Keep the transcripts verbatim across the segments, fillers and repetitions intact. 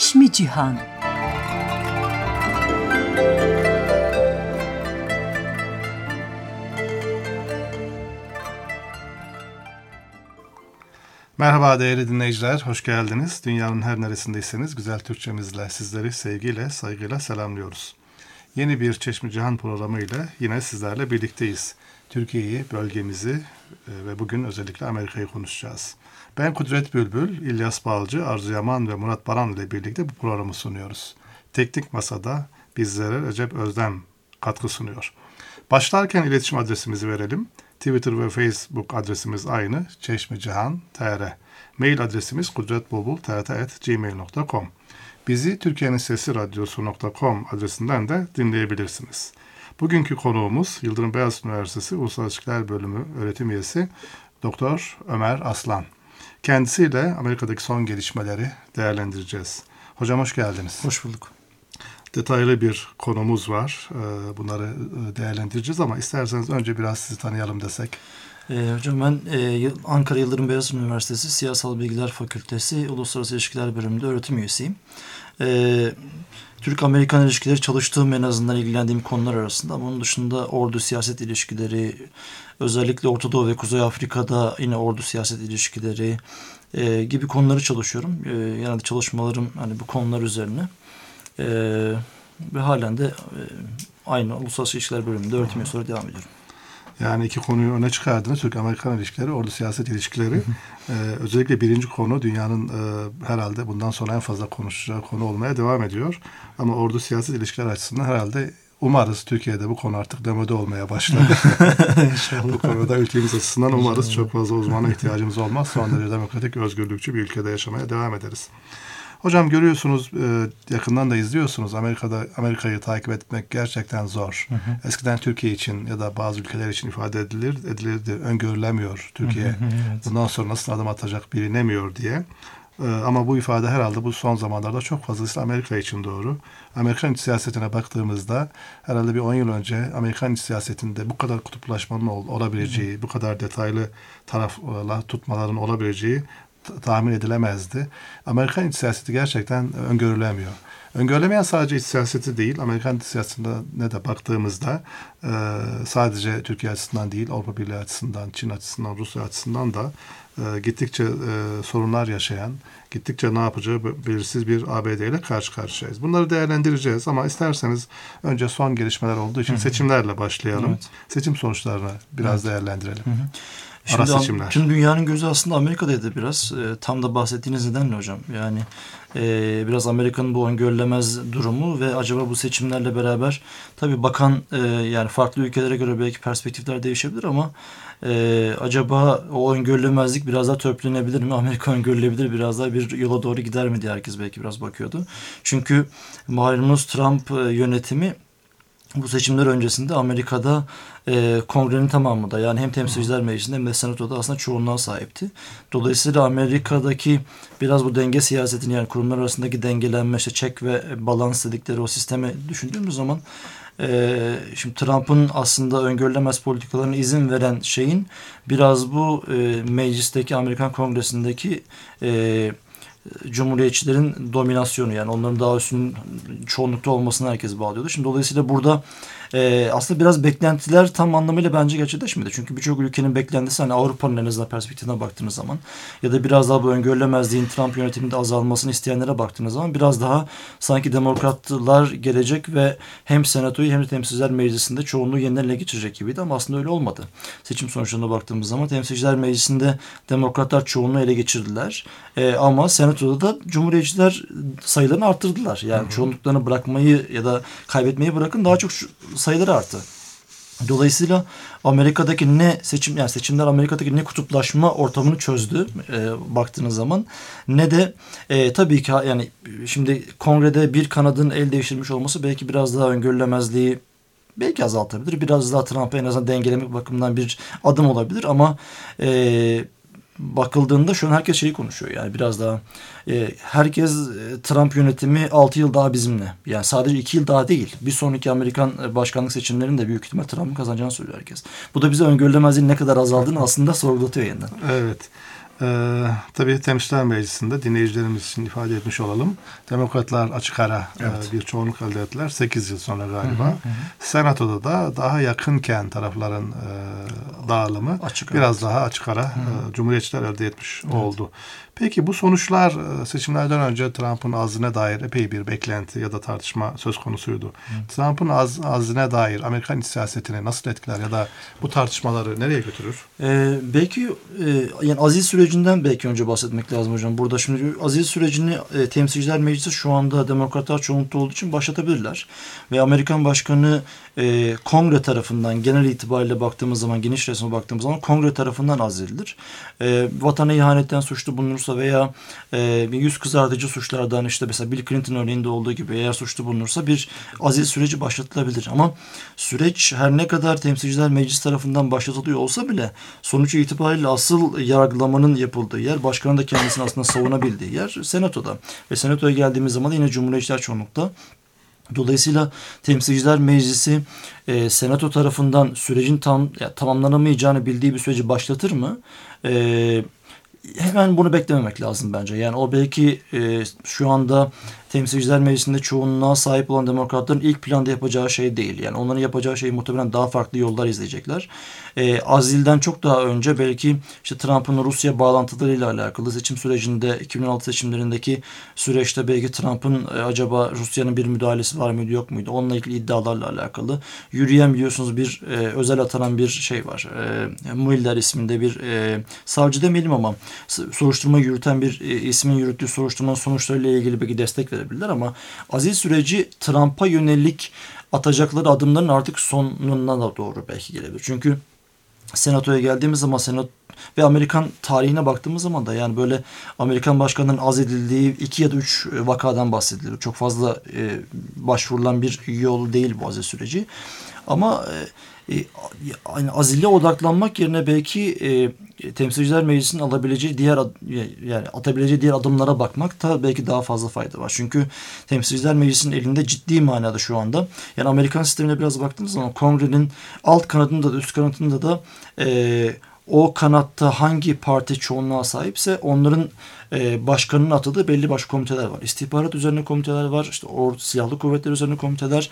Çeşmi Cihan. Merhaba değerli dinleyiciler, hoş geldiniz. Dünyanın her neresindeyseniz güzel Türkçemizle sizleri sevgiyle, saygıyla selamlıyoruz. Yeni bir Çeşmi Cihan programı ile yine sizlerle birlikteyiz. Türkiye'yi, bölgemizi ve bugün özellikle Amerika'yı konuşacağız. Ben Kudret Bülbül, İlyas Balcı, Arzu Yaman ve Murat Baran ile birlikte bu programı sunuyoruz. Teknik Masa'da bizlere Recep Özdem katkı sunuyor. Başlarken iletişim adresimizi verelim. Twitter ve Facebook adresimiz aynı, Çeşmi Cihan nokta t r. Mail adresimiz kudretbulbul.trt at gmail nokta com. Bizi Türkiye'nin Sesi Radyosu nokta com adresinden de dinleyebilirsiniz. Bugünkü konuğumuz Yıldırım Beyazıt Üniversitesi Uluslararası İlişkiler Bölümü öğretim üyesi Doktor Ömer Aslan. Kendisiyle Amerika'daki son gelişmeleri değerlendireceğiz. Hocam hoş geldiniz. Hoş bulduk. Detaylı bir konumuz var. Bunları değerlendireceğiz ama isterseniz önce biraz sizi tanıyalım desek. Ee, hocam ben e, Ankara Yıldırım Beyazıt Üniversitesi Siyasal Bilgiler Fakültesi Uluslararası İlişkiler Bölümünde öğretim üyesiyim. Ee, Türk-Amerikan ilişkileri çalıştığım, en azından ilgilendiğim konular arasında. Ama onun dışında ordu siyaset ilişkileri, özellikle Orta Doğu ve Kuzey Afrika'da yine ordu siyaset ilişkileri e, gibi konuları çalışıyorum. E, genelde çalışmalarım hani bu konular üzerine. E, ve halen de e, aynı Uluslararası İlişkiler Bölümünde öğretim üyesi olarak devam ediyorum. Yani iki konuyu öne çıkardınız. Türk-Amerikan ilişkileri, ordu siyaset ilişkileri. ee, özellikle birinci konu dünyanın e, herhalde bundan sonra en fazla konuşacağı konu olmaya devam ediyor. Ama ordu siyaset ilişkileri açısından herhalde umarız Türkiye'de bu konu artık demode olmaya başladı. Bu konuda ülkemiz açısından umarız çok fazla uzmana ihtiyacımız olmaz. Son derece demokratik, özgürlükçü bir ülkede yaşamaya devam ederiz. Hocam görüyorsunuz, yakından da izliyorsunuz. Amerika'da Amerika'yı takip etmek gerçekten zor. Hı hı. Eskiden Türkiye için ya da bazı ülkeler için ifade edilir, edilirdi. Öngörülemiyor Türkiye. Hı hı, evet. Bundan sonra nasıl adım atacak bilinemiyor diye. Ama bu ifade herhalde bu son zamanlarda çok fazlasıyla Amerika için doğru. Amerikan iç siyasetine baktığımızda herhalde bir on yıl önce Amerikan iç siyasetinde bu kadar kutuplaşmanın olabileceği, hı hı. bu kadar detaylı tarafla tutmaların olabileceği tahmin edilemezdi. Amerikan iç siyaseti gerçekten öngörülemiyor. Öngörülemeyen sadece iç siyaseti değil, Amerikan iç siyasetine de baktığımızda sadece Türkiye açısından değil, Avrupa Birliği açısından, Çin açısından, Rusya açısından da gittikçe sorunlar yaşayan, gittikçe ne yapacağı belirsiz bir A B D ile karşı karşıyayız. Bunları değerlendireceğiz ama isterseniz önce son gelişmeler olduğu için hı hı. seçimlerle başlayalım. Evet. Seçim sonuçlarını biraz evet. değerlendirelim. Hı hı. Şimdi tüm dünyanın gözü aslında Amerika'daydı biraz. E, tam da bahsettiğiniz nedenle hocam. Yani e, biraz Amerika'nın bu öngörülemez durumu ve acaba bu seçimlerle beraber tabii bakan e, yani farklı ülkelere göre belki perspektifler değişebilir ama e, acaba o öngörülemezlik biraz daha törpülenebilir mi? Amerika öngörülebilir, biraz daha bir yola doğru gider mi diye herkes belki biraz bakıyordu. Çünkü malumunuz Trump yönetimi bu seçimler öncesinde Amerika'da e, kongrenin tamamında, yani hem temsilciler meclisinde hem de senatoda aslında çoğunluğa sahipti. Dolayısıyla Amerika'daki biraz bu denge siyasetini, yani kurumlar arasındaki dengelenme, işte check ve balans dedikleri o sistemi düşündüğümüz zaman e, şimdi Trump'ın aslında öngörülemez politikalarına izin veren şeyin biraz bu e, meclisteki, Amerikan Kongresi'ndeki e, Cumhuriyetçilerin dominasyonu, yani onların daha üstün çoğunlukta olmasını herkes bağlıyordu. Şimdi dolayısıyla burada e, aslında biraz beklentiler tam anlamıyla bence gerçekleşmedi. Çünkü birçok ülkenin beklentisi, hani Avrupa'nın en azından perspektifine baktığınız zaman ya da biraz daha bu öngörülemezliğin Trump yönetiminde azalmasını isteyenlere baktığınız zaman biraz daha sanki demokratlar gelecek ve hem senatoyu hem de temsilciler meclisinde çoğunluğu yeniden ele geçirecek gibiydi ama aslında öyle olmadı. Seçim sonuçlarına baktığımız zaman temsilciler meclisinde demokratlar çoğunluğu ele geçirdiler e, ama senatoda da cumhuriyetçiler sayılarını arttırdılar. Yani hı hı. çoğunluklarını bırakmayı ya da kaybetmeyi bırakın, daha çok sayıları arttı. Dolayısıyla Amerika'daki ne seçim, yani seçimler Amerika'daki ne kutuplaşma ortamını çözdü e, baktığınız zaman, ne de e, tabii ki yani şimdi kongrede bir kanadın el değiştirmiş olması belki biraz daha öngörülemezliği belki azaltabilir. Biraz daha Trump'ı en azından dengelemek bakımından bir adım olabilir ama e, bakıldığında şu an herkes şeyi konuşuyor, yani biraz daha e, herkes e, Trump yönetimi altı yıl daha bizimle, yani sadece iki yıl daha değil, bir sonraki Amerikan başkanlık seçimlerinin de büyük ihtimal Trump'ın kazanacağını söylüyor herkes. Bu da bize öngörülemezliğin ne kadar azaldığını aslında sorgulatıyor yeniden. Evet. Ee, tabii Temsilciler Meclisi'nde dinleyicilerimiz için ifade etmiş olalım. Demokratlar açık ara evet. e, bir çoğunluk elde ettiler. sekiz yıl sonra galiba. Hı hı hı. Senato'da da daha yakınken tarafların e, dağılımı açık biraz ara. daha açık ara e, Cumhuriyetçiler elde etmiş evet. oldu. Peki bu sonuçlar seçimlerden önce Trump'ın azline dair epey bir beklenti ya da tartışma söz konusuydu. Hı. Trump'ın az, azline dair Amerikan iç siyasetini nasıl etkiler ya da bu tartışmaları nereye götürür? Ee, belki e, yani azil sürecinden belki önce bahsetmek lazım hocam. Burada şimdi azil sürecini e, Temsilciler Meclisi şu anda Demokratlar çoğunlukta olduğu için başlatabilirler. Ve Amerikan Başkanı e, Kongre tarafından genel itibariyle baktığımız zaman, geniş resme baktığımız zaman Kongre tarafından azildir. E, vatana ihanetten suçlu bulunursa veya e, yüz kızartıcı suçlardan işte mesela Bill Clinton örneğinde olduğu gibi eğer suçlu bulunursa bir azil süreci başlatılabilir. Ama süreç her ne kadar Temsilciler Meclisi tarafından başlatılıyor olsa bile sonuç itibariyle asıl yargılamanın yapıldığı yer, başkanın da kendisini aslında savunabildiği yer Senato'da. Ve Senato'ya geldiğimiz zaman yine Cumhuriyetçiler çoğunlukta. Dolayısıyla Temsilciler Meclisi e, Senato tarafından sürecin tam ya, tamamlanamayacağını bildiği bir süreci başlatır mı? E, hemen bunu beklememek lazım bence. Yani o belki e, şu anda Temsilciler Meclisi'nde çoğunluğa sahip olan demokratların ilk planda yapacağı şey değil. Yani onların yapacağı şey muhtemelen daha farklı yollar izleyecekler. E, azilden çok daha önce belki işte Trump'ın Rusya bağlantılarıyla alakalı seçim sürecinde iki bin on altı seçimlerindeki süreçte belki Trump'ın e, acaba Rusya'nın bir müdahalesi var mıydı yok muydu? Onunla ilgili iddialarla alakalı. Yürüyen biliyorsunuz bir e, özel atanan bir şey var. E, Mueller isminde bir e, savcı demeyelim ama soruşturma yürüten bir e, ismin yürüttüğü soruşturmanın sonuçlarıyla ilgili belki destek verebilirler ama azil süreci Trump'a yönelik atacakları adımların artık sonuna da doğru belki gelebilir. Çünkü Senato'ya geldiğimiz zaman Senat ve Amerikan tarihine baktığımız zaman da yani böyle Amerikan başkanının azledildiği iki ya da üç vakadan bahsedilir. Çok fazla e, başvurulan bir yol değil bu azil süreci. Ama e, yani azile odaklanmak yerine belki e, Temsilciler Meclisi'nin alabileceği diğer yani atabileceği diğer adımlara bakmak da belki daha fazla fayda var. Çünkü Temsilciler Meclisi'nin elinde ciddi manada şu anda yani Amerikan sistemine biraz baktığımız zaman Kongre'nin alt kanadında da üst kanadında da e, o kanatta hangi parti çoğunluğa sahipse onların e, başkanının atadığı belli başlı komiteler var. İstihbarat üzerine komiteler var. İşte or, silahlı kuvvetler üzerine komiteler.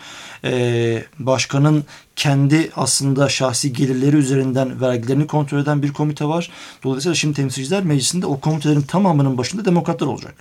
E, başkanın kendi aslında şahsi gelirleri üzerinden vergilerini kontrol eden bir komite var. Dolayısıyla şimdi Temsilciler Meclisi'nde o komitelerin tamamının başında demokratlar olacak.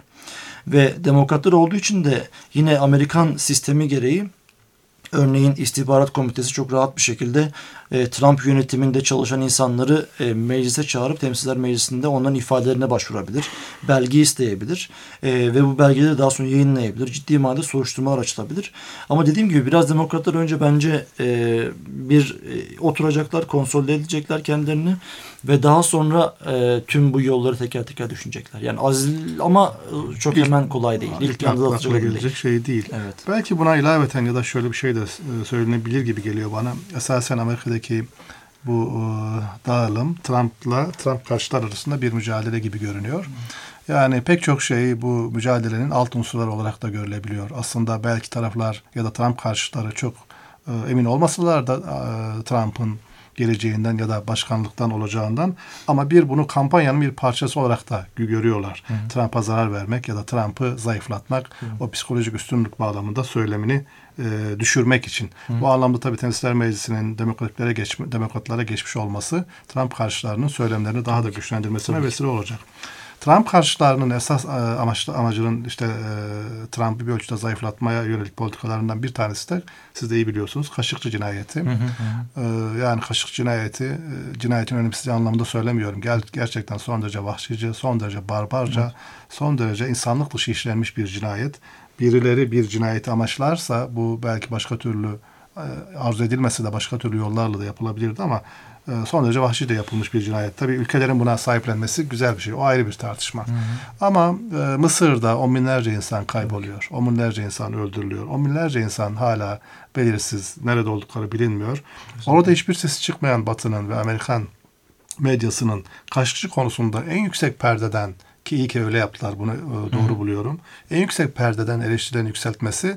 Ve demokratlar olduğu için de yine Amerikan sistemi gereği örneğin istihbarat komitesi çok rahat bir şekilde e, Trump yönetiminde çalışan insanları e, meclise çağırıp Temsilciler Meclisi'nde onların ifadelerine başvurabilir. Belge isteyebilir. E, ve bu belgeleri daha sonra yayınlayabilir. Ciddi manada soruşturmalar açılabilir. Ama dediğim gibi biraz demokratlar önce bence e, bir e, oturacaklar, konsolide edecekler kendilerini ve daha sonra e, tüm bu yolları teker teker düşünecekler. Yani azil ama çok İlk, hemen kolay değil. İlk anda atacak gelecek şey değil. Evet. Belki buna ilaveten ya da şöyle bir şey de söylenebilir gibi geliyor bana. Esasen Amerika'daki bu e, dağılım Trump'la Trump karşıtlar arasında bir mücadele gibi görünüyor. Yani pek çok şey bu mücadelenin alt unsurları olarak da görülebiliyor. Aslında belki taraflar ya da Trump karşıtları çok e, emin olmasalar da e, Trump'ın geleceğinden ya da başkanlıktan olacağından ama bir bunu kampanyanın bir parçası olarak da görüyorlar. Hı hı. Trump'a zarar vermek ya da Trump'ı zayıflatmak, hı hı. o psikolojik üstünlük bağlamında söylemini e, düşürmek için. Hı hı. Bu anlamda tabii Temsilciler Meclisi'nin demokratlere geçme, demokratlara geçmiş olması Trump karşılarının söylemlerini daha da güçlendirmesine vesile olacak. Trump karşılarının esas amaçlı amacının işte e, Trump'ı bir ölçüde zayıflatmaya yönelik politikalarından bir tanesi de siz de iyi biliyorsunuz Kaşıkçı cinayeti. Hı hı hı. E, yani Kaşıkçı cinayeti e, cinayetin önemsizliği anlamında söylemiyorum. Ger- gerçekten son derece vahşice, son derece barbarca, hı. son derece insanlık dışı işlenmiş bir cinayet. Birileri bir cinayeti amaçlarsa bu belki başka türlü e, arzu edilmese de başka türlü yollarla da yapılabilirdi ama son derece vahşice yapılmış bir cinayet. Tabii ülkelerin buna sahiplenmesi güzel bir şey. O ayrı bir tartışma. Hı hı. Ama e, Mısır'da on binlerce insan kayboluyor. On binlerce insan öldürülüyor. On binlerce insan hala belirsiz, nerede oldukları bilinmiyor. Kesinlikle. Orada hiçbir sesi çıkmayan Batı'nın ve Amerikan medyasının Kaşıkçı konusunda en yüksek perdeden, ki iyi ki öyle yaptılar bunu e, doğru hı hı. buluyorum. En yüksek perdeden eleştirilerini yükseltmesi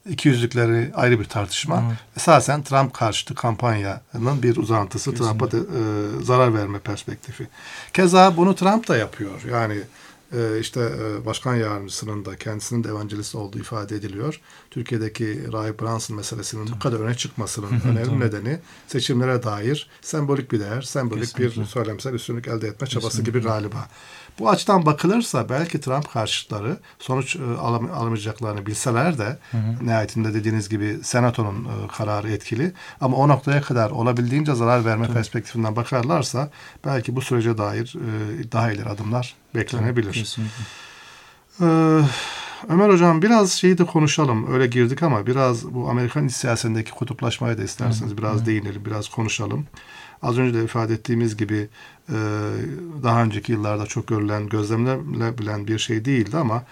İkiyüzlükleri ayrı bir tartışma. Hı. Esasen Trump karşıtı kampanyanın bir uzantısı. Kesinlikle. Trump'a da, e, zarar verme perspektifi. Keza bunu Trump da yapıyor. Yani e, işte e, başkan yardımcısının da kendisinin de evangelist olduğu ifade ediliyor. Türkiye'deki Rahip Brunson meselesinin bu kadar öne çıkmasının önemli nedeni seçimlere dair sembolik bir değer, sembolik Kesinlikle. bir söylemsel üstünlük elde etme çabası Kesinlikle. gibi galiba. Bu açıdan bakılırsa belki Trump karşıtları sonuç e, alam, alamayacaklarını bilseler de hı hı. nihayetinde dediğiniz gibi senatonun e, kararı etkili. Ama o noktaya kadar olabildiğince zarar verme Tabii. perspektifinden bakarlarsa belki bu sürece dair e, daha ileri adımlar beklenebilir. Kesinlikle. Ee, Ömer Hocam biraz şeyi de konuşalım. Öyle girdik ama biraz bu Amerikan iç siyasetindeki kutuplaşmaya da isterseniz hı hı. biraz hı. değinelim, biraz konuşalım. Az önce de ifade ettiğimiz gibi daha önceki yıllarda çok görülen, gözlemlenebilen bir şey değildi ama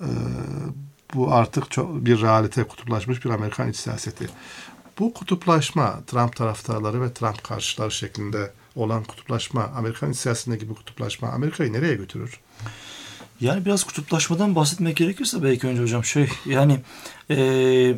bu artık çok bir realite, kutuplaşmış bir Amerikan iç siyaseti. Bu kutuplaşma, Trump taraftarları ve Trump karşıtları şeklinde olan kutuplaşma, Amerikan iç siyasetindeki bu kutuplaşma Amerika'yı nereye götürür? Yani biraz kutuplaşmadan bahsetmek gerekirse belki önce hocam şey yani eee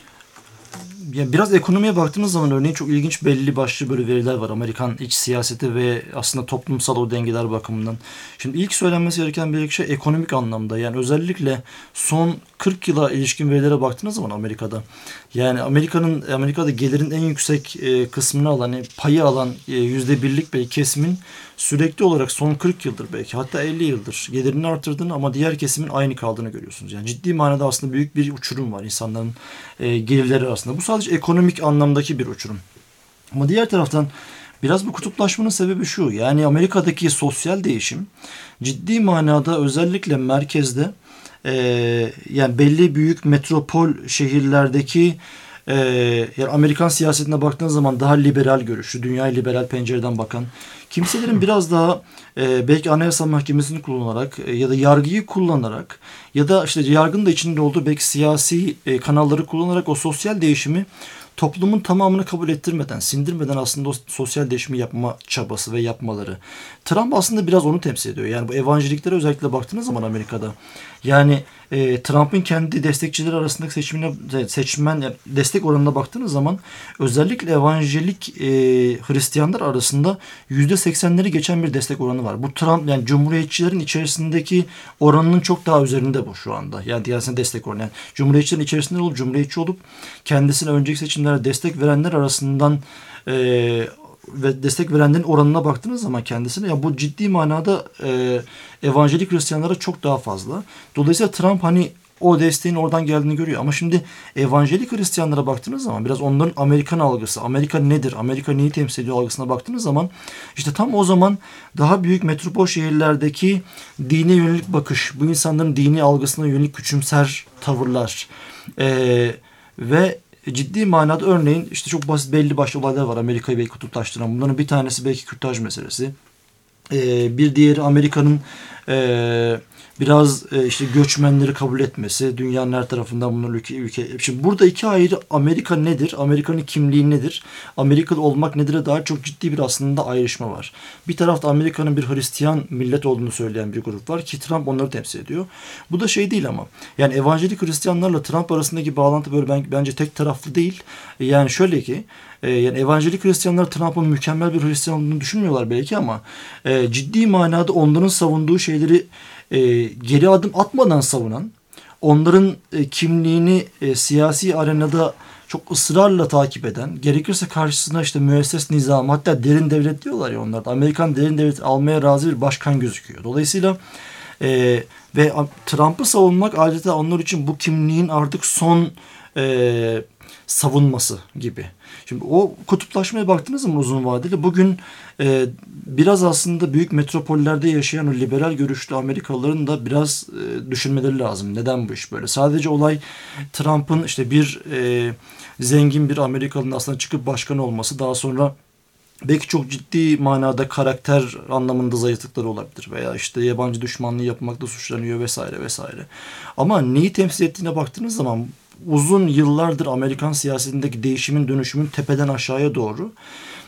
Ya biraz ekonomiye baktığımız zaman örneğin çok ilginç belli başlı böyle veriler var. Amerikan iç siyaseti ve aslında toplumsal o dengeler bakımından. Şimdi ilk söylenmesi gereken bir şey ekonomik anlamda. Yani özellikle son kırk yıla ilişkin verilere baktığınız zaman Amerika'da. Yani Amerika'nın Amerika'da gelirin en yüksek e, kısmını alan, yani payı alan e, yüzde birlik bir kesimin sürekli olarak son kırk yıldır belki hatta elli yıldır gelirini artırdığını ama diğer kesimin aynı kaldığını görüyorsunuz. Yani ciddi manada aslında büyük bir uçurum var insanların e, gelirleri arasında. Bu sadece ekonomik anlamdaki bir uçurum. Ama diğer taraftan biraz bu kutuplaşmanın sebebi şu. Yani Amerika'daki sosyal değişim ciddi manada özellikle merkezde e, yani belli büyük metropol şehirlerdeki e, yani Amerikan siyasetine baktığınız zaman daha liberal görüşlü, dünyaya liberal pencereden bakan kimselerin biraz daha e, belki Anayasa Mahkemesi'ni kullanarak e, ya da yargıyı kullanarak ya da işte yargının da içinde olduğu belki siyasi e, kanalları kullanarak o sosyal değişimi toplumun tamamını kabul ettirmeden, sindirmeden aslında o sosyal değişimi yapma çabası ve yapmaları. Trump aslında biraz onu temsil ediyor. Yani bu evanjeliklere özellikle baktığınız zaman Amerika'da yani e, Trump'ın kendi destekçileri arasındaki seçimine seçmen yani destek oranına baktığınız zaman özellikle evanjelik e, Hristiyanlar arasında yüzde seksenleri geçen bir destek oranı var. Bu Trump yani Cumhuriyetçilerin içerisindeki oranının çok daha üzerinde bu şu anda. Yani diğersine destek oranı. Yani Cumhuriyetçilerin içerisinde olup Cumhuriyetçi olup kendisine önceki seçimlere destek verenler arasından e, ve destek verenlerin oranına baktığınız zaman kendisine ya bu ciddi manada e, evanjelik Hristiyanlara çok daha fazla. Dolayısıyla Trump hani o desteğin oradan geldiğini görüyor. Ama şimdi evanjelik Hristiyanlara baktığınız zaman biraz onların Amerikan algısı, Amerika nedir, Amerika neyi temsil ediyor algısına baktığınız zaman işte tam o zaman daha büyük metropol şehirlerdeki dine yönelik bakış, bu insanların dini algısına yönelik küçümser tavırlar e, ve ciddi manada örneğin işte çok basit belli başlı olaylar var Amerika'yı belki kutuplaştıran. Bunların bir tanesi belki kürtaj meselesi. Ee, bir diğeri Amerika'nın e, biraz e, işte göçmenleri kabul etmesi. Dünyanın her tarafından bunlar ülke, ülke. Şimdi burada iki ayrı Amerika nedir? Amerika'nın kimliği nedir? Amerikalı olmak nedir'e dair çok ciddi bir aslında ayrışma var. Bir tarafta Amerika'nın bir Hristiyan millet olduğunu söyleyen bir grup var ki Trump onları temsil ediyor. Bu da şey değil ama. Yani evanjelik Hristiyanlarla Trump arasındaki bağlantı böyle ben, bence tek taraflı değil. Yani şöyle ki yani evanjelik Hristiyanlar Trump'ın mükemmel bir Hristiyan olduğunu düşünmüyorlar belki ama e, ciddi manada onların savunduğu şeyleri e, geri adım atmadan savunan, onların e, kimliğini e, siyasi arenada çok ısrarla takip eden, gerekirse karşısına işte müesses nizam, hatta derin devlet diyorlar ya onlar da, Amerikan derin devlet almaya razı bir başkan gözüküyor. Dolayısıyla e, ve Trump'ı savunmak adeta onlar için bu kimliğin artık son e, savunması gibi. Şimdi o kutuplaşmaya baktığınız zaman uzun vadeli bugün e, biraz aslında büyük metropollerde yaşayan o liberal görüşlü Amerikalıların da biraz e, düşünmeleri lazım. Neden bu iş böyle? Sadece olay Trump'ın işte bir e, zengin bir Amerikalının aslında çıkıp başkan olması, daha sonra belki çok ciddi manada karakter anlamında zayıflıkları olabilir veya işte yabancı düşmanlığı yapmakla suçlanıyor vesaire vesaire. Ama neyi temsil ettiğine baktığınız zaman uzun yıllardır Amerikan siyasetindeki değişimin, dönüşümün tepeden aşağıya doğru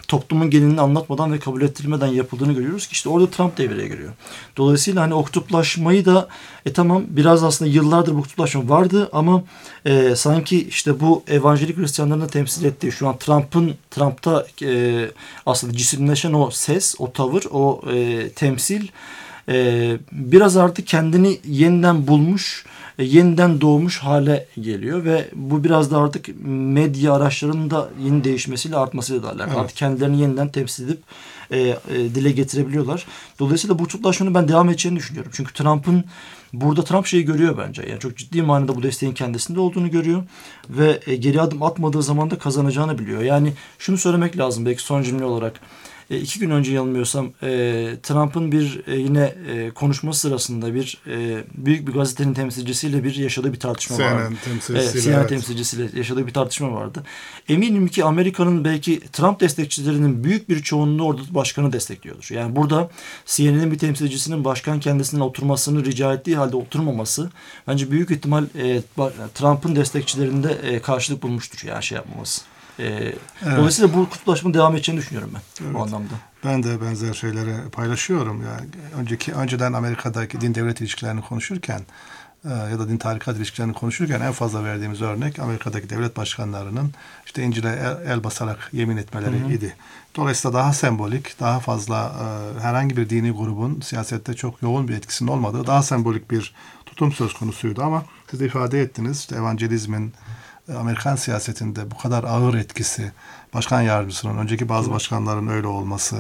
toplumun genelini anlatmadan ve kabul ettirilmeden yapıldığını görüyoruz ki işte orada Trump devreye giriyor. Dolayısıyla hani o kutuplaşmayı da e tamam biraz aslında yıllardır bu kutuplaşma vardı ama e, sanki işte bu evangelik Hristiyanların da temsil ettiği şu an Trump'ın Trump'ta e, aslında cisimleşen o ses, o tavır, o e, temsil e, biraz artık kendini yeniden bulmuş, e, yeniden doğmuş hale geliyor ve bu biraz da artık medya araçlarının da yeni değişmesiyle artmasıyla da alakalı. Evet. Artık kendilerini yeniden temsil edip e, e, dile getirebiliyorlar. Dolayısıyla bu kutuplaşmanın ben devam edeceğini düşünüyorum. Çünkü Trump'ın burada Trump şeyi görüyor bence. Yani çok ciddi manada bu desteğin kendisinde olduğunu görüyor ve e, geri adım atmadığı zaman da kazanacağını biliyor. Yani şunu söylemek lazım belki son cümle olarak. E, iki gün önce yanılmıyorsam e, Trump'ın bir e, yine e, konuşması sırasında bir e, büyük bir gazetenin temsilcisiyle bir yaşadığı bir tartışma C N N vardı. temsilcisiyle, C N N evet. temsilcisiyle yaşadığı bir tartışma vardı. Eminim ki Amerika'nın belki Trump destekçilerinin büyük bir çoğunluğu orada başkanı destekliyordur. Yani burada C N N'in bir temsilcisinin başkan kendisinin oturmasını rica ettiği halde oturmaması bence büyük ihtimal e, Trump'ın destekçilerinde e, karşılık bulmuştur. Yani şey yapmaması. Ee, evet. Dolayısıyla bu kutuplaşmanın devam edeceğini düşünüyorum ben evet. O anlamda. Ben de benzer şeyleri paylaşıyorum. Yani önceki önceden Amerika'daki din devlet ilişkilerini konuşurken e, ya da din tarikat ilişkilerini konuşurken en fazla verdiğimiz örnek Amerika'daki devlet başkanlarının işte İncil'e el, el basarak yemin etmeleri hı hı. idi. Dolayısıyla daha sembolik, daha fazla e, herhangi bir dini grubun siyasette çok yoğun bir etkisinin olmadığı daha sembolik bir tutum söz konusuydu ama siz de ifade ettiniz işte evangelizmin Amerikan siyasetinde bu kadar ağır etkisi, başkan yardımcısının, önceki bazı başkanların öyle olması,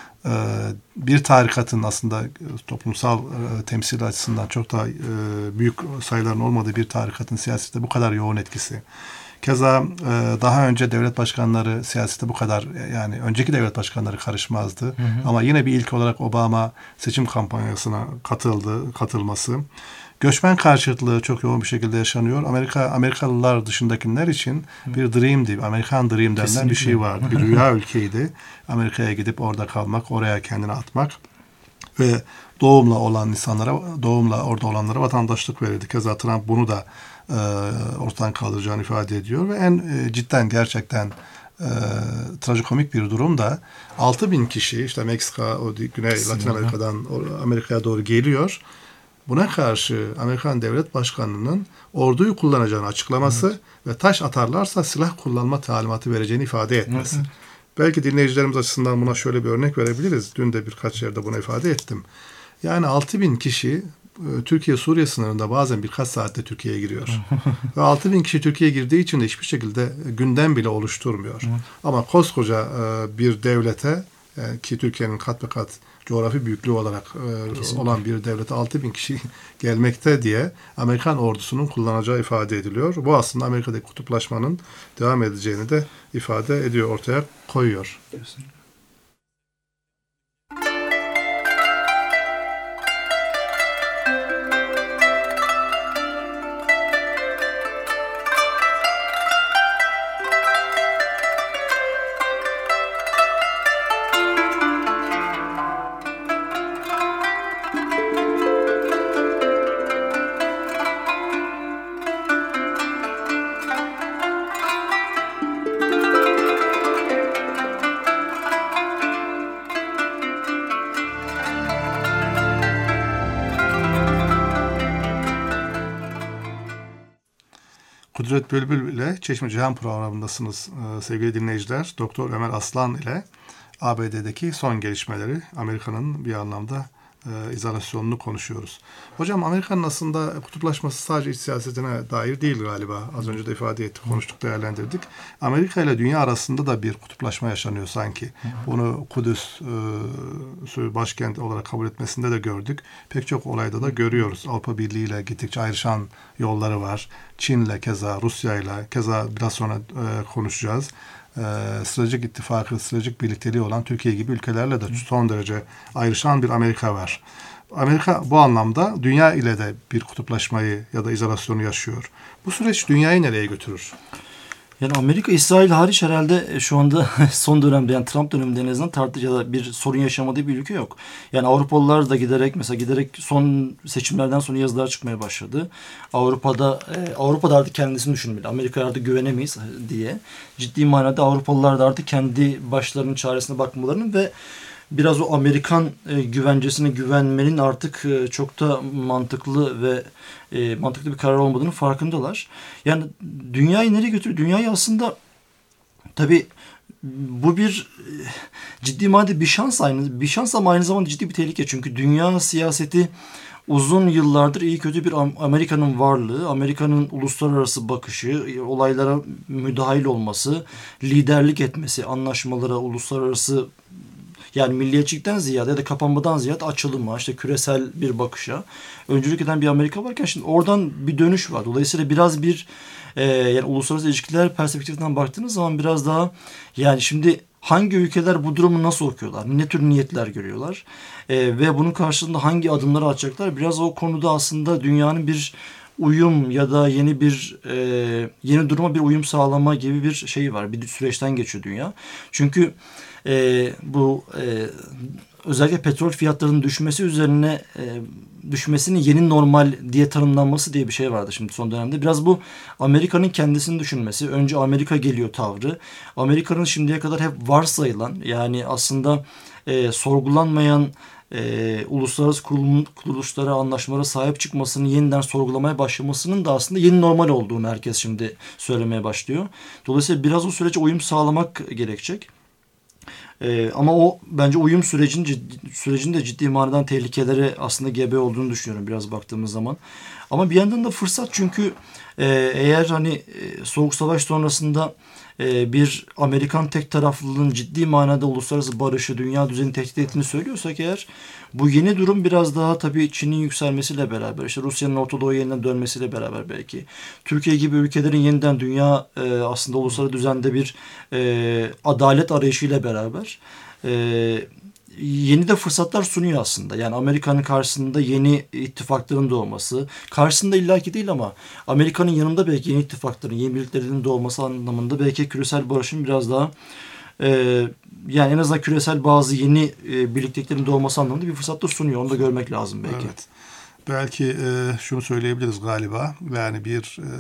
bir tarikatın aslında toplumsal temsil açısından çok daha büyük sayıların olmadığı bir tarikatın siyasette bu kadar yoğun etkisi. Keza daha önce devlet başkanları siyasete bu kadar, yani önceki devlet başkanları karışmazdı. Hı hı. Ama yine bir ilk olarak Obama seçim kampanyasına katıldı, katılması. Göçmen karşıtlığı çok yoğun bir şekilde yaşanıyor. Amerika Amerikalılar dışındakiler için bir dream'di, Amerikan dream denilen Kesinlikle. Bir şey vardı. Bir rüya ülkeydi. Amerika'ya gidip orada kalmak, oraya kendini atmak ve doğumla olan insanlara, doğumla orada olanlara vatandaşlık verirdi. Keza Trump bunu da e, ortadan kaldıracağını ifade ediyor ve en e, cidden gerçekten e, trajikomik bir durum da altı bin kişi işte Meksika, o Güney Kesinlikle. Latin Amerika'dan Amerika'ya doğru geliyor. Buna karşı Amerikan Devlet Başkanı'nın orduyu kullanacağını açıklaması evet. ve taş atarlarsa silah kullanma talimatı vereceğini ifade etmesi. Evet. Belki dinleyicilerimiz açısından buna şöyle bir örnek verebiliriz. Dün de birkaç yerde bunu ifade ettim. Yani altı bin kişi Türkiye-Suriye sınırında bazen birkaç saatte Türkiye'ye giriyor. Ve altı bin kişi Türkiye'ye girdiği için de hiçbir şekilde gündem bile oluşturmuyor. Evet. Ama koskoca bir devlete ki Türkiye'nin kat ve kat coğrafi büyüklüğü olarak e, olan bir devlete altı bin kişi gelmekte diye Amerikan ordusunun kullanacağı ifade ediliyor. Bu aslında Amerika'daki kutuplaşmanın devam edeceğini de ifade ediyor, ortaya koyuyor. Kesinlikle. Kudret Bülbül ile Çeşme Cihan programındasınız sevgili dinleyiciler. Doktor Ömer Aslan ile A B D'deki son gelişmeleri, Amerika'nın bir anlamda e, izolasyonunu konuşuyoruz. Hocam Amerika'nın aslında kutuplaşması sadece iç siyasetine dair değil galiba. Az önce de ifade ettik, konuştuk, değerlendirdik. Amerika ile dünya arasında da bir kutuplaşma yaşanıyor sanki. Bunu Kudüs e, başkent olarak kabul etmesinde de gördük. Pek çok olayda da görüyoruz. Avrupa Birliği ile gittikçe ayrışan yolları var. Çin'le keza, Rusya'yla keza biraz sonra e, konuşacağız. E, stratejik ittifakı, stratejik birlikteliği olan Türkiye gibi ülkelerle de son derece ayrışan bir Amerika var. Amerika bu anlamda dünya ile de bir kutuplaşmayı ya da izolasyonu yaşıyor. Bu süreç dünyayı nereye götürür? Yani Amerika, İsrail hariç herhalde şu anda son dönemde, yani Trump döneminde en azından tartışmalı bir sorun yaşamadığı bir ülke yok. Yani Avrupalılar da giderek mesela giderek son seçimlerden sonra yazılar çıkmaya başladı. Avrupa'da e, Avrupa'da artık kendisini düşünmeli. Amerika'ya artık güvenemeyiz diye. Ciddi manada Avrupalılar da artık kendi başlarının çaresine bakmalarının ve biraz o Amerikan e, güvencesine güvenmenin artık e, çok da mantıklı ve e, mantıklı bir karar olmadığını farkındalar. Yani dünyayı nereye götürüyor? Dünyayı aslında tabii bu bir e, ciddi manada bir şans aynı bir şans ama aynı zamanda ciddi bir tehlike. Çünkü dünya siyaseti uzun yıllardır iyi kötü bir Amerika'nın varlığı, Amerika'nın uluslararası bakışı, olaylara müdahil olması, liderlik etmesi, anlaşmalara, uluslararası yani milliyetçilikten ziyade ya da kapanmadan ziyade açılıma, işte küresel bir bakışa öncülük eden bir Amerika varken şimdi oradan bir dönüş var. Dolayısıyla biraz bir e, yani uluslararası ilişkiler perspektifinden baktığınız zaman biraz daha yani şimdi hangi ülkeler bu durumu nasıl okuyorlar? Ne tür niyetler görüyorlar? E, ve bunun karşılığında hangi adımları atacaklar? Biraz o konuda aslında dünyanın bir uyum ya da yeni bir e, yeni duruma bir uyum sağlama gibi bir şey var. Bir süreçten geçiyor dünya. Çünkü e, bu e, özellikle petrol fiyatlarının düşmesi üzerine e, düşmesinin yeni normal diye tanımlanması diye bir şey vardı şimdi son dönemde. Biraz bu Amerika'nın kendisini düşünmesi. Önce Amerika geliyor tavrı. Amerika'nın şimdiye kadar hep varsayılan yani aslında e, sorgulanmayan e, uluslararası kurulum, kuruluşlara, anlaşmalara sahip çıkmasını yeniden sorgulamaya başlamasının da aslında yeni normal olduğunu herkes şimdi söylemeye başlıyor. Dolayısıyla biraz o sürece uyum sağlamak gerekecek. Ee, ama o bence uyum sürecinin ciddi, sürecinin de ciddi manada tehlikelere aslında gebe olduğunu düşünüyorum biraz baktığımız zaman. Ama bir yandan da fırsat çünkü e, eğer hani e, Soğuk Savaş sonrasında e, bir Amerikan tek taraflılığın ciddi manada uluslararası barışı, dünya düzenini tehdit ettiğini söylüyorsak eğer bu yeni durum biraz daha tabii Çin'in yükselmesiyle beraber, işte Rusya'nın Orta Doğu'ya yeniden dönmesiyle beraber belki Türkiye gibi ülkelerin yeniden dünya e, aslında uluslararası düzende bir e, adalet arayışıyla beraber e, yeni de fırsatlar sunuyor aslında. Yani Amerika'nın karşısında yeni ittifakların doğması, karşısında illaki değil ama Amerika'nın yanında belki yeni ittifakların, yeni birliklerin doğması anlamında belki küresel barışın biraz daha e, yani en azından küresel bazı yeni e, birlikteliklerin doğması anlamında bir fırsat da sunuyor. Onu da görmek lazım belki. Evet. Belki e, şunu söyleyebiliriz galiba. Yani bir e,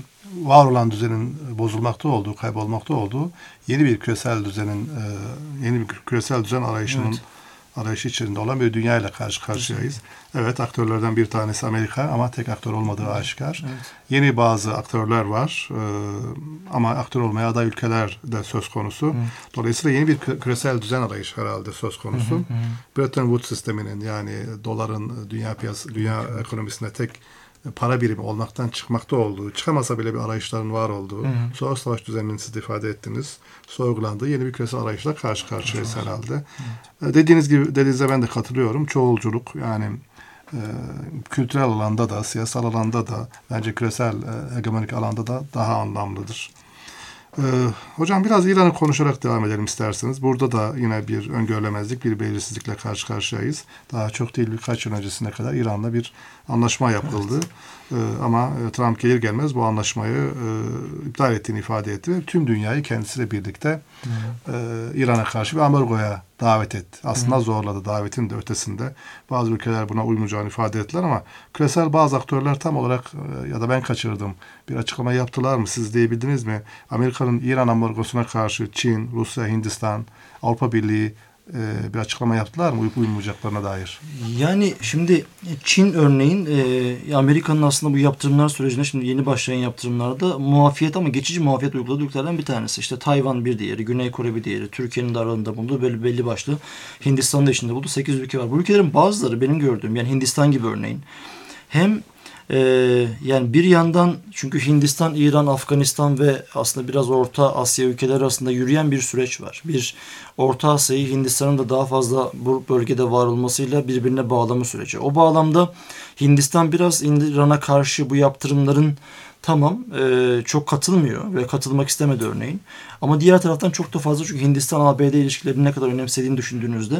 var olan düzenin bozulmakta olduğu, kaybolmakta olduğu yeni bir küresel düzenin, e, yeni bir küresel düzen arayışının evet. arayışı içerisinde olan bir dünya ile karşı karşıyayız. Evet, aktörlerden bir tanesi Amerika ama tek aktör olmadığı aşikar. Evet. Yeni bazı aktörler var e, ama aktör olmaya aday ülkeler de söz konusu. Evet. Dolayısıyla yeni bir küresel düzen arayışı herhalde söz konusu. Hı hı hı. Bretton Woods sisteminin yani doların dünya piyasa, dünya ekonomisinde tek para birimi olmaktan çıkmakta olduğu, çıkamasa bile bir arayışların var olduğu, hı hı. Soğuk Savaş düzeninin siz ifade ettiniz, sorgulandığı yeni bir küresel arayışla karşı karşıyayız herhalde. Hı. Dediğiniz gibi, dediğinize ben de katılıyorum. Çoğulculuk yani e, kültürel alanda da, siyasal alanda da, bence küresel e, hegemonik alanda da daha anlamlıdır. Ee, hocam biraz İran'ı konuşarak devam edelim isterseniz. Burada da yine bir öngörülemezlik, bir belirsizlikle karşı karşıyayız. Daha çok değil birkaç yıl öncesine kadar İran'la bir anlaşma yapıldı. Evet. Ee, ama Trump gelir gelmez bu anlaşmayı e, iptal ettiğini ifade etti ve tüm dünyayı kendisiyle birlikte e, İran'a karşı bir ambargoya davet etti. Aslında Hı. zorladı, davetin de ötesinde. Bazı ülkeler buna uymayacağını ifade ettiler ama küresel bazı aktörler tam olarak e, ya da ben kaçırdım bir açıklama yaptılar mı? Siz diyebildiniz mi? Amerika'nın İran ambargosuna karşı Çin, Rusya, Hindistan, Avrupa Birliği e, bir açıklama yaptılar mı uyup uymayacaklarına dair? Yani şimdi Çin örneğin e, Amerika'nın aslında bu yaptırımlar sürecinde şimdi yeni başlayan yaptırımlarda muafiyet ama geçici muafiyet uyguladığı ülkelerden bir tanesi. İşte Tayvan bir diğeri, Güney Kore bir diğeri, Türkiye'nin de aralarında bulunduğu belli, belli başlı Hindistan'ın da içinde bulunduğu sekiz ülke var. Bu ülkelerin bazıları benim gördüğüm yani Hindistan gibi örneğin hem Ee, yani bir yandan çünkü Hindistan, İran, Afganistan ve aslında biraz Orta Asya ülkeleri arasında yürüyen bir süreç var. Bir Orta Asya'yı Hindistan'ın da daha fazla bu bölgede var olmasıyla birbirine bağlama süreci. O bağlamda Hindistan biraz İran'a karşı bu yaptırımların tamam e, çok katılmıyor ve katılmak istemedi örneğin. Ama diğer taraftan çok da fazla çünkü Hindistan-A B D ilişkilerini ne kadar önemsediğini düşündüğünüzde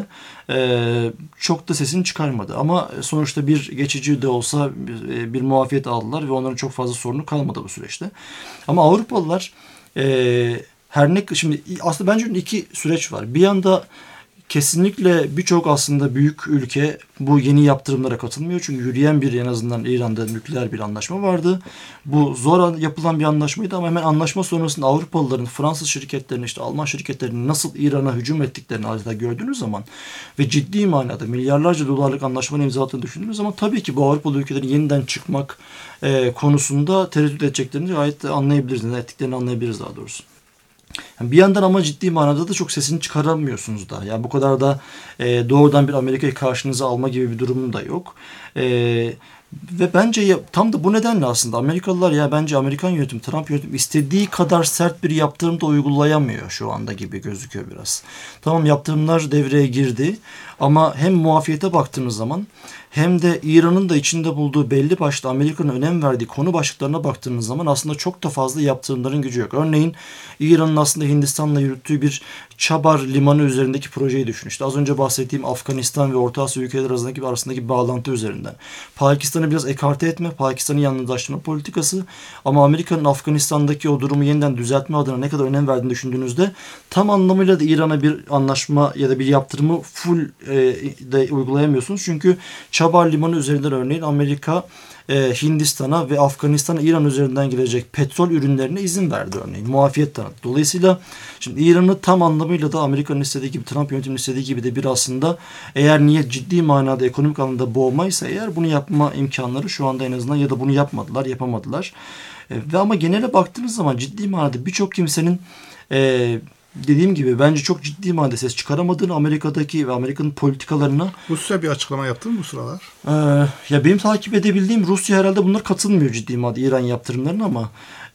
e, çok da sesini çıkarmadı. Ama sonuçta bir geçici de olsa bir, bir muafiyet aldılar ve onların çok fazla sorunu kalmadı bu süreçte. Ama Avrupalılar e, her ne şimdi aslında bence iki süreç var. Bir yanda kesinlikle birçok aslında büyük ülke bu yeni yaptırımlara katılmıyor. Çünkü yürüyen bir en azından İran'da nükleer bir anlaşma vardı. Bu zor yapılan bir anlaşmaydı ama hemen anlaşma sonrasında Avrupalıların, Fransız şirketlerinin, işte Alman şirketlerinin nasıl İran'a hücum ettiklerini adeta gördüğünüz zaman ve ciddi manada milyarlarca dolarlık anlaşmanın imzaladığını düşündüğünüz zaman tabii ki bu Avrupalı ülkelerin yeniden çıkmak e, konusunda tereddüt edeceklerini gayet anlayabiliriz. Ne ettiklerini anlayabiliriz daha doğrusu. Yani bir yandan ama ciddi manada da çok sesini çıkaramıyorsunuz da. Yani bu kadar da e, doğrudan bir Amerika'yı karşınıza alma gibi bir durumun da yok. E, ve bence ya, tam da bu nedenle aslında Amerikalılar ya bence Amerikan yönetim, Trump yönetim istediği kadar sert bir yaptırım da uygulayamıyor şu anda gibi gözüküyor biraz. Tamam, yaptırımlar devreye girdi ama hem muafiyete baktığınız zaman hem de İran'ın da içinde bulduğu belli başlı Amerika'nın önem verdiği konu başlıklarına baktığınız zaman aslında çok da fazla yaptırımların gücü yok. Örneğin İran'ın aslında Hindistan'la yürüttüğü bir Çabar limanı üzerindeki projeyi düşün. İşte az önce bahsettiğim Afganistan ve Orta Asya ülkeleri arasındaki, arasındaki bir bağlantı üzerinden. Pakistan'ı biraz ekarte etme, Pakistan'ı yalnızlaştırma politikası ama Amerika'nın Afganistan'daki o durumu yeniden düzeltme adına ne kadar önem verdiğini düşündüğünüzde tam anlamıyla da İran'a bir anlaşma ya da bir yaptırımı full e, de uygulayamıyorsunuz. Çünkü Çabar limanı üzerinden örneğin Amerika e, Hindistan'a ve Afganistan'a İran üzerinden gelecek petrol ürünlerine izin verdi örneğin. Muafiyet tanıttı. Dolayısıyla şimdi İran'ı tam anlamıyla da Amerika'nın istediği gibi, Trump yönetiminin istediği gibi de bir aslında eğer niyet ciddi manada ekonomik anlamda boğmaysa eğer bunu yapma imkanları şu anda en azından ya da bunu yapmadılar, yapamadılar. E, ve ama genele baktığınız zaman ciddi manada birçok kimsenin e, dediğim gibi bence çok ciddi manada ses çıkaramadığını Amerika'daki ve Amerika'nın politikalarına. Rusya bir açıklama yaptı mı bu sıralar? Ee, ya benim takip edebildiğim Rusya herhalde bunlar katılmıyor ciddi manada İran yaptırımlarına ama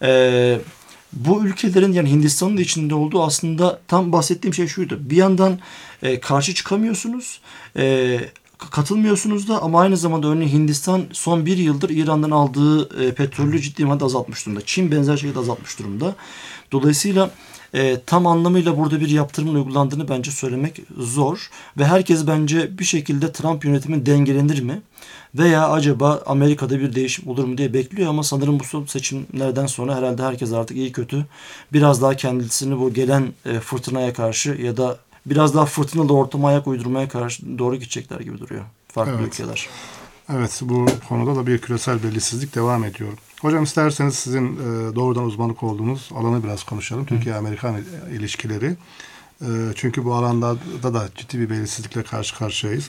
e, bu ülkelerin yani Hindistan'ın da içinde olduğu aslında tam bahsettiğim şey şuydu. Bir yandan e, karşı çıkamıyorsunuz, e, katılmıyorsunuz da ama aynı zamanda örneğin Hindistan son bir yıldır İran'dan aldığı e, petrolü ciddi manada azaltmış durumda. Çin benzer şekilde azaltmış durumda. Dolayısıyla E, tam anlamıyla burada bir yaptırımın uygulandığını bence söylemek zor. Ve herkes bence bir şekilde Trump yönetimi dengelenir mi? Veya acaba Amerika'da bir değişim olur mu diye bekliyor ama sanırım bu seçimlerden sonra herhalde herkes artık iyi kötü biraz daha kendisini bu gelen e, fırtınaya karşı ya da biraz daha fırtınalı ortama ayak uydurmaya karşı doğru gidecekler gibi duruyor farklı evet. ülkeler. Evet, bu konuda da bir küresel belirsizlik devam ediyor. Hocam isterseniz sizin e, doğrudan uzmanlık olduğunuz alanı biraz konuşalım. Türkiye-Amerikan ilişkileri. E, çünkü bu alanda da, da ciddi bir belirsizlikle karşı karşıyayız.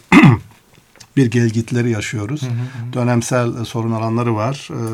Bir gelgitleri yaşıyoruz. Hı hı hı. Dönemsel e, sorun alanları var. E,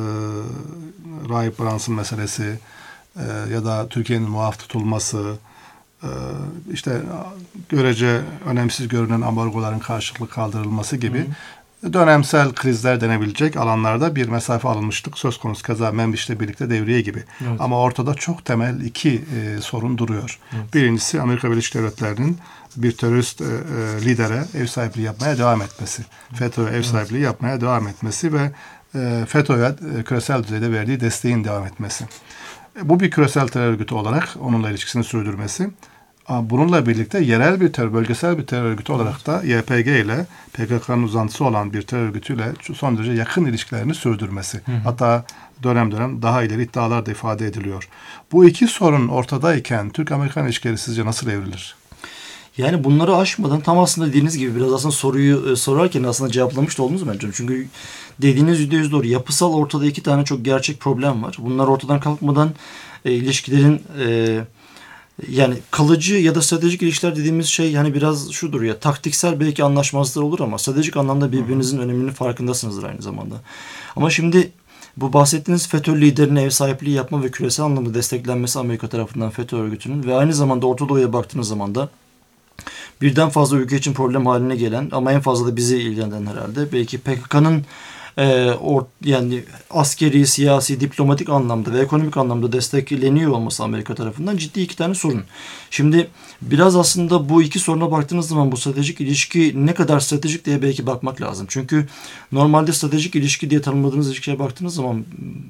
Rahip Brunson meselesi e, ya da Türkiye'nin muaf tutulması, e, işte görece önemsiz görünen ambargoların karşılıklı kaldırılması gibi hı hı. dönemsel krizler denebilecek alanlarda bir mesafe alınmışlık söz konusu. Keza Membiç'le birlikte devriye gibi. Evet. Ama ortada çok temel iki e, sorun duruyor. Evet. Birincisi Amerika Birleşik Devletleri'nin bir terörist e, e, lidere ev sahipliği yapmaya devam etmesi. FETÖ'ye ev sahipliği evet. yapmaya devam etmesi ve e, FETÖ'ye e, küresel düzeyde verdiği desteğin devam etmesi. E, bu bir küresel terör örgütü olarak onunla ilişkisini sürdürmesi. Bununla birlikte yerel bir terör, bölgesel bir terör örgütü olarak da Y P G ile P K K'nın uzantısı olan bir terör örgütüyle son derece yakın ilişkilerini sürdürmesi. Hı hı. Hatta dönem dönem daha ileri iddialar da ifade ediliyor. Bu iki sorun ortadayken Türk-Amerikan ilişkileri sizce nasıl evrilir? Yani bunları aşmadan tam aslında dediğiniz gibi biraz aslında soruyu e, sorarken aslında cevaplamış da oldunuz bence. Çünkü dediğiniz yüzde yüz doğru. Yapısal ortada iki tane çok gerçek problem var. Bunlar ortadan kalkmadan e, ilişkilerin e, yani kalıcı ya da stratejik ilişkiler dediğimiz şey yani biraz şudur ya, taktiksel belki anlaşmazlıklar olur ama stratejik anlamda birbirinizin Hı-hı. öneminin farkındasınızdır aynı zamanda. Ama şimdi bu bahsettiğiniz FETÖ liderine ev sahipliği yapma ve küresel anlamda desteklenmesi Amerika tarafından FETÖ örgütünün ve aynı zamanda Orta Doğu'ya baktığınız zaman da birden fazla ülke için problem haline gelen ama en fazla da bizi ilgilenen herhalde belki P K K'nın e, or, yani askeri, siyasi, diplomatik anlamda ve ekonomik anlamda destekleniyor olması Amerika tarafından ciddi iki tane sorun. Şimdi biraz aslında bu iki soruna baktığınız zaman bu stratejik ilişki ne kadar stratejik diye belki bakmak lazım. Çünkü normalde stratejik ilişki diye tanımladığınız ilişkiye baktığınız zaman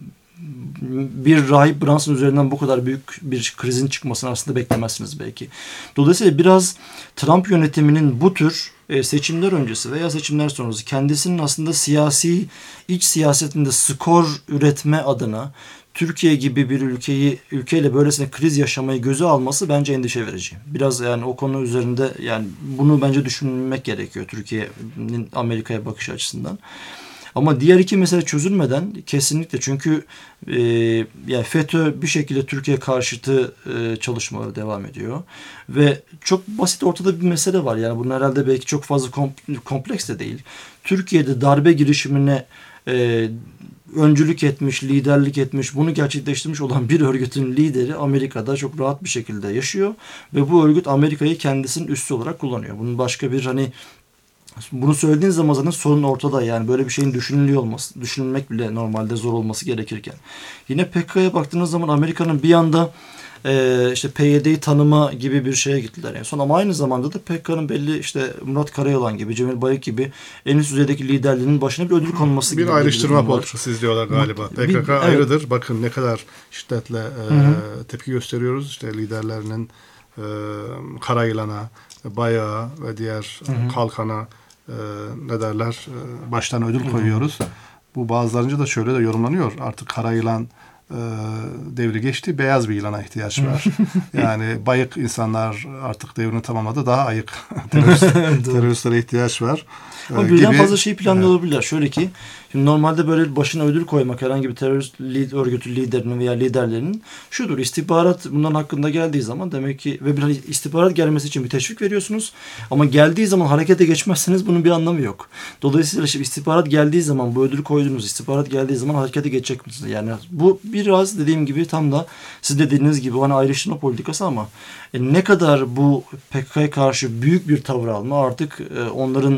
bir Rahip Brunson üzerinden bu kadar büyük bir krizin çıkmasını aslında beklemezsiniz belki. Dolayısıyla biraz Trump yönetiminin bu tür seçimler öncesi veya seçimler sonrası kendisinin aslında siyasi, iç siyasetinde skor üretme adına Türkiye gibi bir ülkeyi ülkeyle böylesine kriz yaşamayı göze alması bence endişe verici. Biraz yani o konu üzerinde yani bunu bence düşünmek gerekiyor Türkiye'nin Amerika'ya bakış açısından. Ama diğer iki mesele çözülmeden kesinlikle çünkü e, yani FETÖ bir şekilde Türkiye karşıtı e, çalışmaları devam ediyor. Ve çok basit ortada bir mesele var. Yani bunun herhalde belki çok fazla kompleks de değil. Türkiye'de darbe girişimine e, öncülük etmiş, liderlik etmiş, bunu gerçekleştirmiş olan bir örgütün lideri Amerika'da çok rahat bir şekilde yaşıyor. Ve bu örgüt Amerika'yı kendisinin üssü olarak kullanıyor. Bunun başka bir hani bunu söylediğiniz zaman zaten sorun ortada. Yani böyle bir şeyin düşünülüyor olması, düşünülmek bile normalde zor olması gerekirken. Yine P K K'ya baktığınız zaman Amerika'nın bir yanda e, işte P Y D'yi tanıma gibi bir şeye gittiler en son. Ama aynı zamanda da P K K'nın belli işte Murat Karayalan gibi, Cemil Bayık gibi en üst düzeydeki liderliğinin başına bir ödül konması bir gibi. Ayrıştırma politikası izliyorlar galiba. P K K bir, ayrıdır. Evet. Bakın ne kadar şiddetle e, tepki gösteriyoruz. İşte liderlerinin e, Karayılan'a, Bayık'a ve diğer hı hı. Kalkan'a e, ne derler e, baştan ödül koyuyoruz. Hı hı. Bu bazılarınca da şöyle de yorumlanıyor. Artık Karayılan e, devri geçti. Beyaz bir yılana ihtiyaç var. Yani bayık insanlar artık devrini tamamladı. Daha ayık terörist, teröristlere ihtiyaç var. Ama e, birden gibi, fazla şeyi planlıyor evet. olabilirler. Şöyle ki şimdi normalde böyle başına ödül koymak herhangi bir terörist lider, örgütü liderinin veya liderlerinin şudur. İstihbarat bunların hakkında geldiği zaman demek ki ve bir istihbarat gelmesi için bir teşvik veriyorsunuz. Ama geldiği zaman harekete geçmezseniz bunun bir anlamı yok. Dolayısıyla işte istihbarat geldiği zaman bu ödülü koyduğunuz istihbarat geldiği zaman harekete geçecek misiniz? Yani bu biraz dediğim gibi tam da siz dediğiniz gibi hani ayrıştırma politikası ama e, ne kadar bu P K K'ya karşı büyük bir tavır alma artık e, onların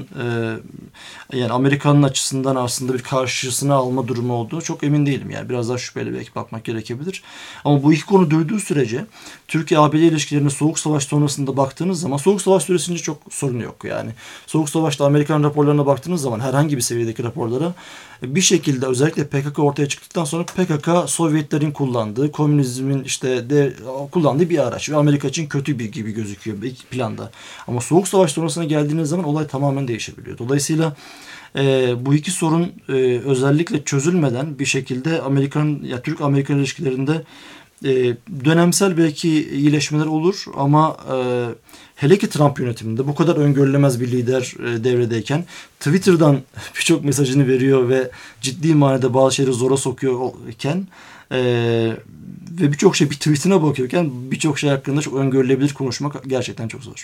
e, yani Amerika'nın açısından aslında bir karşısına alma durumu olduğu çok emin değilim. Yani biraz daha şüpheli belki bakmak gerekebilir. Ama bu iki konu duyduğu sürece Türkiye-A B D ilişkilerine Soğuk Savaş sonrasında baktığınız zaman Soğuk Savaş süresince çok sorun yok. Yani Soğuk Savaş'ta Amerikan raporlarına baktığınız zaman herhangi bir seviyedeki raporlara bir şekilde özellikle P K K ortaya çıktıktan sonra P K K Sovyetlerin kullandığı, komünizmin işte de kullandığı bir araç ve Amerika için kötü bir gibi gözüküyor planda. Ama Soğuk Savaş sonrasına geldiğiniz zaman olay tamamen değişebiliyor. Dolayısıyla e, bu iki sorun e, özellikle çözülmeden bir şekilde Amerikan ya Türk-Amerikan ilişkilerinde e, dönemsel belki iyileşmeler olur ama e, hele ki Trump yönetiminde bu kadar öngörülemez bir lider e, devredeyken Twitter'dan birçok mesajını veriyor ve ciddi manada bazı şeyleri zora sokuyorken e, ve birçok şey bir tweetine bakıyorken birçok şey hakkında çok öngörülebilir konuşmak gerçekten çok zor.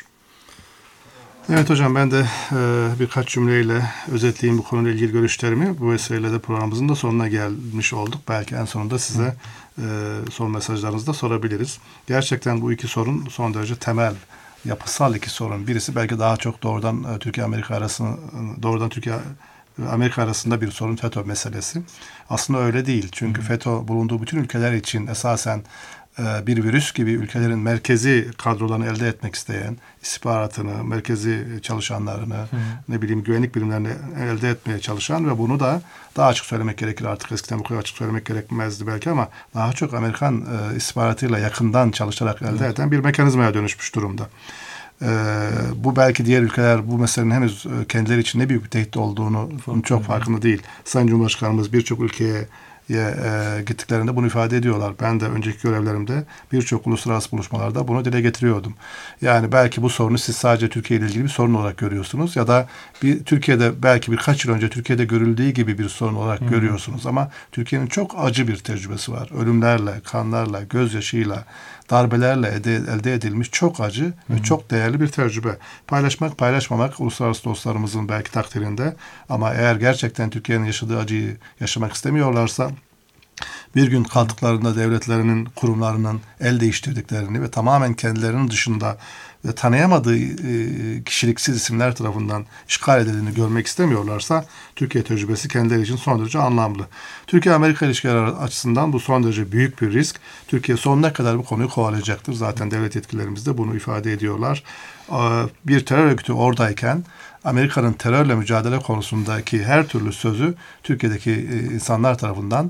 Evet hocam ben de e, birkaç cümleyle özetleyeyim bu konuyla ilgili görüşlerimi. Bu vesileyle de programımızın da sonuna gelmiş olduk. Belki en sonunda size e, son mesajlarınızı da sorabiliriz. Gerçekten bu iki sorun son derece temel, yapısal iki sorun. Birisi belki daha çok doğrudan e, Türkiye-Amerika arasında doğrudan Türkiye-Amerika arasında bir sorun FETÖ meselesi. Aslında öyle değil. Çünkü FETÖ bulunduğu bütün ülkeler için esasen bir virüs gibi ülkelerin merkezi kadrolarını elde etmek isteyen, istihbaratını, merkezi çalışanlarını, Hı. ne bileyim güvenlik birimlerini elde etmeye çalışan ve bunu da daha açık söylemek gerekir artık. Eskiden bu kadar açık söylemek gerekmezdi belki ama daha çok Amerikan e, istihbaratıyla yakından çalışarak elde Hı. eden bir mekanizmaya dönüşmüş durumda. E, bu belki diğer ülkeler bu meselenin henüz kendileri için ne büyük bir tehdit olduğunu Hı. çok farkında değil. Sayın Cumhurbaşkanımız birçok ülkeye E, gittiklerinde bunu ifade ediyorlar. Ben de önceki görevlerimde birçok uluslararası buluşmalarda bunu dile getiriyordum. Yani belki bu sorunu siz sadece Türkiye ile ilgili bir sorun olarak görüyorsunuz ya da bir Türkiye'de belki birkaç yıl önce Türkiye'de görüldüğü gibi bir sorun olarak Hı-hı. görüyorsunuz ama Türkiye'nin çok acı bir tecrübesi var. Ölümlerle, kanlarla, gözyaşıyla, darbelerle ede, elde edilmiş çok acı Hı-hı. ve çok değerli bir tecrübe. Paylaşmak, paylaşmamak uluslararası dostlarımızın belki takdirinde ama eğer gerçekten Türkiye'nin yaşadığı acıyı yaşamak istemiyorlarsa bir gün kaldıklarında devletlerinin, kurumlarının el değiştirdiklerini ve tamamen kendilerinin dışında ve tanıyamadığı e, kişiliksiz isimler tarafından işgal edildiğini görmek istemiyorlarsa Türkiye tecrübesi kendileri için son derece anlamlı. Türkiye-Amerika ilişkileri açısından bu son derece büyük bir risk. Türkiye sonuna kadar bu konuyu kovalayacaktır. Zaten devlet yetkililerimiz de bunu ifade ediyorlar. Bir terör örgütü oradayken Amerika'nın terörle mücadele konusundaki her türlü sözü Türkiye'deki insanlar tarafından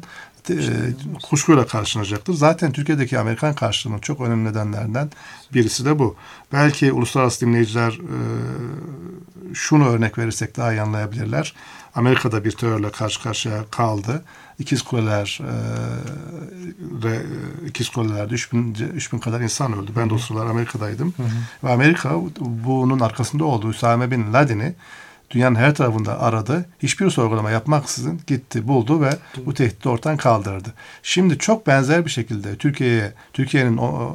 e, kuşkuyla karşılanacaktır. Zaten Türkiye'deki Amerikan karşılığının çok önemli nedenlerinden birisi de bu. Belki uluslararası dinleyiciler e, şunu örnek verirsek daha iyi anlayabilirler. Amerika'da bir terörle karşı karşıya kaldı. İkiz Kuleler e, İkiz Kuleler'de üç bin kadar insan öldü. Ben de o sıralar Amerika'daydım. Hı hı. Ve Amerika bunun arkasında olduğu Usame Bin Laden'i dünyanın her tarafında aradı. Hiçbir sorgulama yapmaksızın gitti, buldu ve bu tehdidi ortadan kaldırdı. Şimdi çok benzer bir şekilde Türkiye'ye, Türkiye'nin o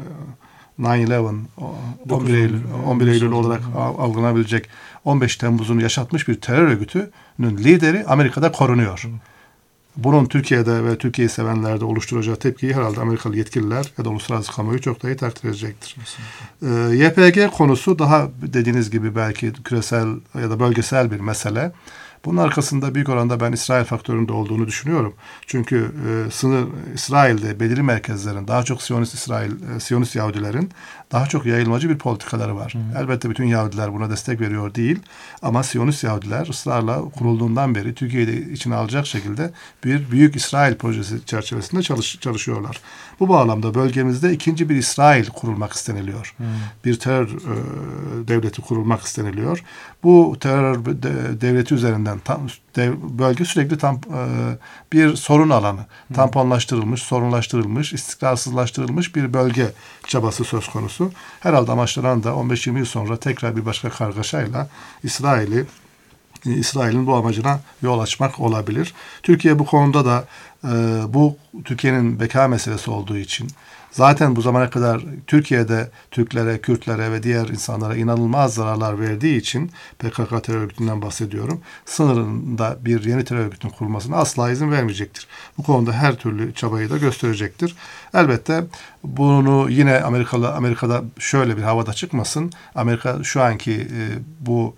nine eleven, on bir Eylül, on bir Eylül olarak algılanabilecek on beş Temmuz'unu yaşatmış bir terör örgütünün lideri Amerika'da korunuyor. Bunun Türkiye'de ve Türkiye'yi sevenlerde oluşturacağı tepkiyi herhalde Amerikalı yetkililer ya da uluslararası kamuoyu çok daha iyi takdir edecektir. Ee, Y P G konusu daha dediğiniz gibi belki küresel ya da bölgesel bir mesele. Bunun arkasında büyük oranda ben İsrail faktöründe olduğunu düşünüyorum. Çünkü e, sınır İsrail'de belirli merkezlerin daha çok Siyonist İsrail, e, Siyonist Yahudilerin daha çok yayılmacı bir politikaları var. Hı. Elbette bütün Yahudiler buna destek veriyor değil. Ama Siyonist Yahudiler ısrarla kurulduğundan beri Türkiye'yi içine alacak şekilde bir büyük İsrail projesi çerçevesinde çalış, çalışıyorlar. Bu bağlamda bölgemizde ikinci bir İsrail kurulmak isteniliyor. Hı. Bir terör e, devleti kurulmak isteniliyor. Bu terör de, devleti üzerinden tam, dev, bölge sürekli tam e, bir sorun alanı. Hı. Tamponlaştırılmış, sorunlaştırılmış, istikrarsızlaştırılmış bir bölge çabası söz konusu. Herhalde amaçlanan da on beş yirmi yıl sonra tekrar bir başka kargaşayla İsrail'i İsrail'in bu amacına yol açmak olabilir. Türkiye bu konuda da e, bu Türkiye'nin beka meselesi olduğu için zaten bu zamana kadar Türkiye'de Türklere, Kürtlere ve diğer insanlara inanılmaz zararlar verdiği için P K K terör örgütünden bahsediyorum. Sınırında bir yeni terör örgütünün kurulmasına asla izin vermeyecektir. Bu konuda her türlü çabayı da gösterecektir. Elbette bunu yine Amerikalı Amerika'da şöyle bir havada çıkmasın. Amerika şu anki e, bu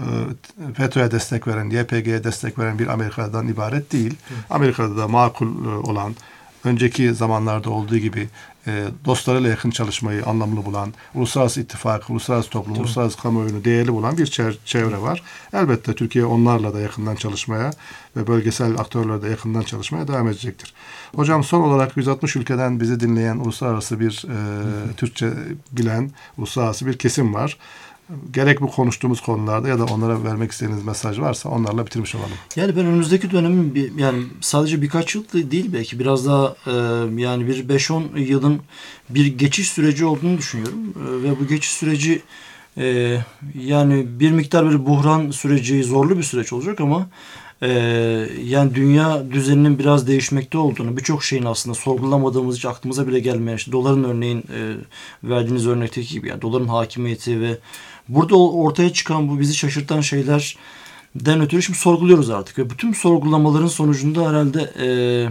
FETÖ'ye destek veren, Y P G'ye destek veren bir Amerika'dan ibaret değil. Evet. Amerika'da da makul olan, önceki zamanlarda olduğu gibi e, dostlarıyla yakın çalışmayı anlamlı bulan, uluslararası ittifak, uluslararası toplum, evet. uluslararası kamuoyunu değerli bulan bir çevre var. Elbette Türkiye onlarla da yakından çalışmaya ve bölgesel aktörlerle de yakından çalışmaya devam edecektir. Hocam son olarak yüz altmış ülkeden bizi dinleyen uluslararası bir e, Türkçe bilen uluslararası bir kesim var. Gerek bu konuştuğumuz konularda ya da onlara vermek istediğiniz mesaj varsa onlarla bitirmiş olalım. Yani ben önümüzdeki dönemin bir, yani sadece birkaç yıl değil belki biraz daha e, yani bir beş on yılın bir geçiş süreci olduğunu düşünüyorum. E, ve bu geçiş süreci e, yani bir miktar bir buhran süreci, zorlu bir süreç olacak ama e, yani dünya düzeninin biraz değişmekte olduğunu, birçok şeyin aslında sorgulamadığımız, hiç aklımıza bile gelmeyen, işte doların örneğin e, verdiğiniz örnekteki gibi yani doların hakimiyeti ve burada ortaya çıkan bu bizi şaşırtan şeylerden ötürü şimdi sorguluyoruz artık. Ve bütün sorgulamaların sonucunda herhalde e,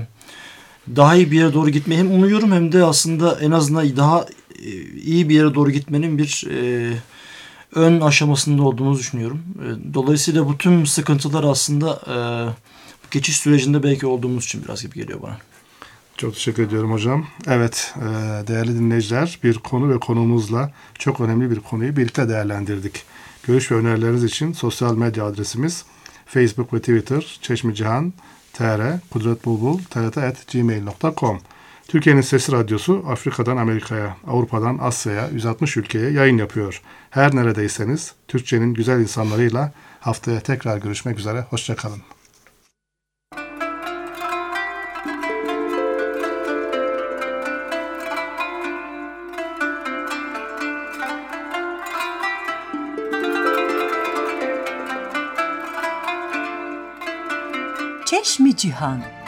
daha iyi bir yere doğru gitmeyi hem umuyorum hem de aslında en azından daha e, iyi bir yere doğru gitmenin bir e, ön aşamasında olduğumuzu düşünüyorum. E, dolayısıyla bu tüm sıkıntılar aslında e, geçiş sürecinde belki olduğumuz için biraz gibi geliyor bana. Çok teşekkür ediyorum hocam. Evet, değerli dinleyiciler, bir konu ve konumuzla çok önemli bir konuyu birlikte değerlendirdik. Görüş ve önerileriniz için sosyal medya adresimiz Facebook ve Twitter Çeşmi Cihan T R, Kudret Bulbul T R T at gmail nokta com. Türkiye'nin Sesi Radyosu Afrika'dan Amerika'ya, Avrupa'dan Asya'ya, yüz altmış ülkeye yayın yapıyor. Her neredeyseniz Türkçenin güzel insanlarıyla haftaya tekrar görüşmek üzere. Hoşça kalın. چشم جهان